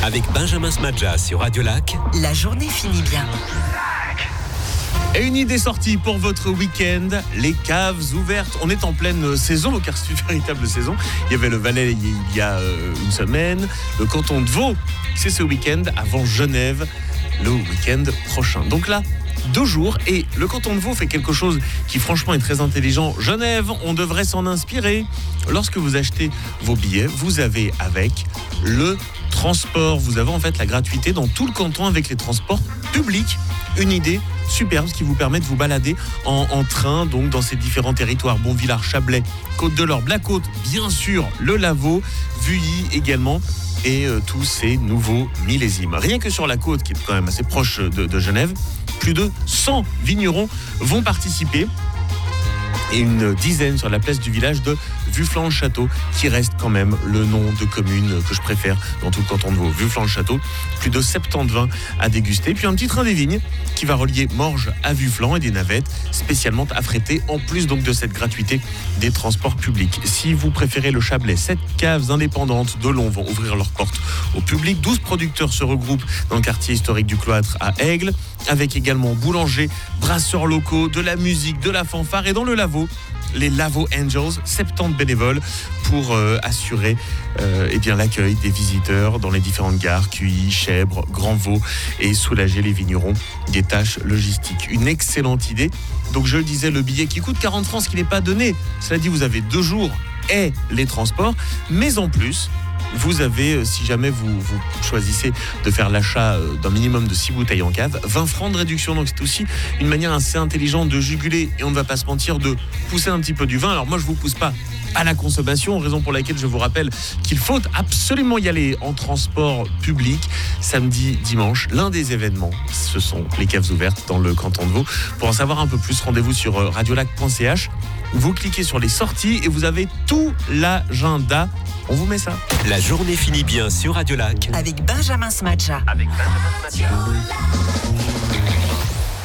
Avec Benjamin Smadja sur Radio Lac. La journée finit bien. Et une idée sortie pour votre week-end, les caves ouvertes. On est en pleine saison, car c'est une véritable saison. Il y avait le Valais il y a une semaine, le canton de Vaud, c'est ce week-end avant Genève, le week-end prochain. Donc là, 2 jours, et le canton de Vaud fait quelque chose qui franchement est très intelligent. Genève, on devrait s'en inspirer. Lorsque vous achetez vos billets, vous avez avec le transport, vous avez en fait la gratuité dans tout le canton avec les transports publics. Une idée superbe qui vous permet de vous balader en train, donc dans ces différents territoires. Bonvillars, Chablais, Côte-de-l'Or, Black-Côte, bien sûr, le Lavaux, Vuilly également, et tous ces nouveaux millésimes. Rien que sur la côte, qui est quand même assez proche de Genève, plus de 100 vignerons vont participer. Et une dizaine sur la place du village de Vufflan-le-Château, qui reste quand même le nom de commune que je préfère dans tout le canton de Vaud. Vufflan-le-Château, plus de 70 vins à déguster. Puis un petit train des vignes qui va relier Morges à Vufflan et des navettes spécialement affrétées, en plus donc de cette gratuité des transports publics. Si vous préférez le Chablais, 7 caves indépendantes de Long vont ouvrir leurs portes au public. 12 producteurs se regroupent dans le quartier historique du Cloître à Aigle, avec également boulangers, brasseurs locaux, de la musique, de la fanfare, et dans le Lavaux, les Lavaux Angels, 70 bénévoles pour assurer l'accueil des visiteurs dans les différentes gares, Cuilly, Chèvres, Grand-Vaux, et soulager les vignerons des tâches logistiques. Une excellente idée. Donc je le disais, le billet qui coûte 40 francs, ce qui n'est pas donné. Cela dit, vous avez 2 jours et les transports, mais en plus, vous avez, si jamais vous choisissez de faire l'achat d'un minimum de 6 bouteilles en cave, 20 francs de réduction. Donc c'est aussi une manière assez intelligente de juguler, et on ne va pas se mentir, de pousser un petit peu du vin. Alors moi, je ne vous pousse pas à la consommation, raison pour laquelle je vous rappelle qu'il faut absolument y aller en transport public. Samedi, dimanche, l'un des événements, ce sont les caves ouvertes dans le canton de Vaud. Pour en savoir un peu plus, rendez-vous sur radiolac.ch. Vous cliquez sur les sorties et vous avez tout l'agenda. On vous met ça. La journée finit bien sur Radio Lac. Avec Benjamin Smadja.